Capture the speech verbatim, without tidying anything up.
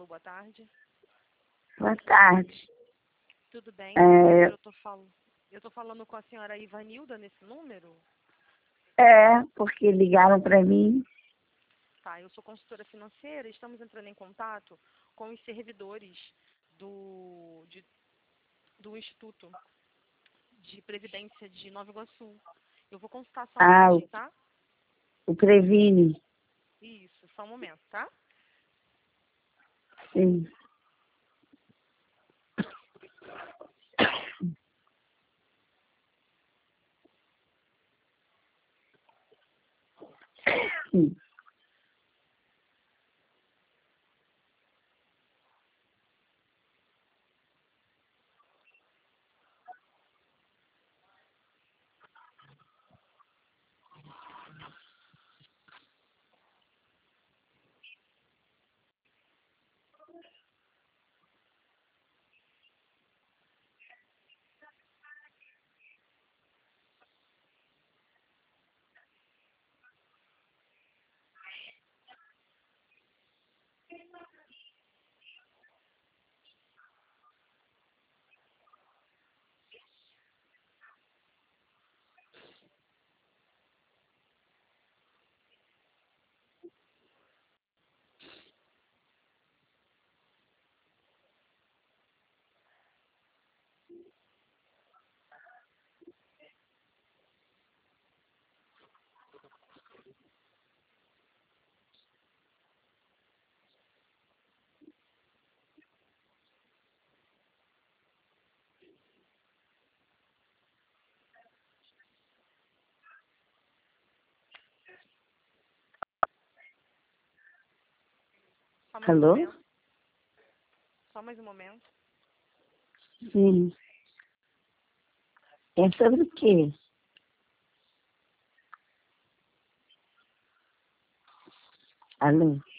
boa tarde. Boa tarde. Tudo bem? É, Eu tô fal... eu tô falando com a senhora Ivanilda nesse número? é, porque ligaram para mim. Tá, eu sou consultora financeira e estamos entrando em contato com os servidores do, de, do Instituto de Previdência de Nova Iguaçu. Eu vou consultar só um Ah, o, momentinho, tá? o Previne. Isso, só um momento, tá? Sim. Sim. Só mais um Alô? momento. Só mais um momento. Sim. É sobre o quê? Alô?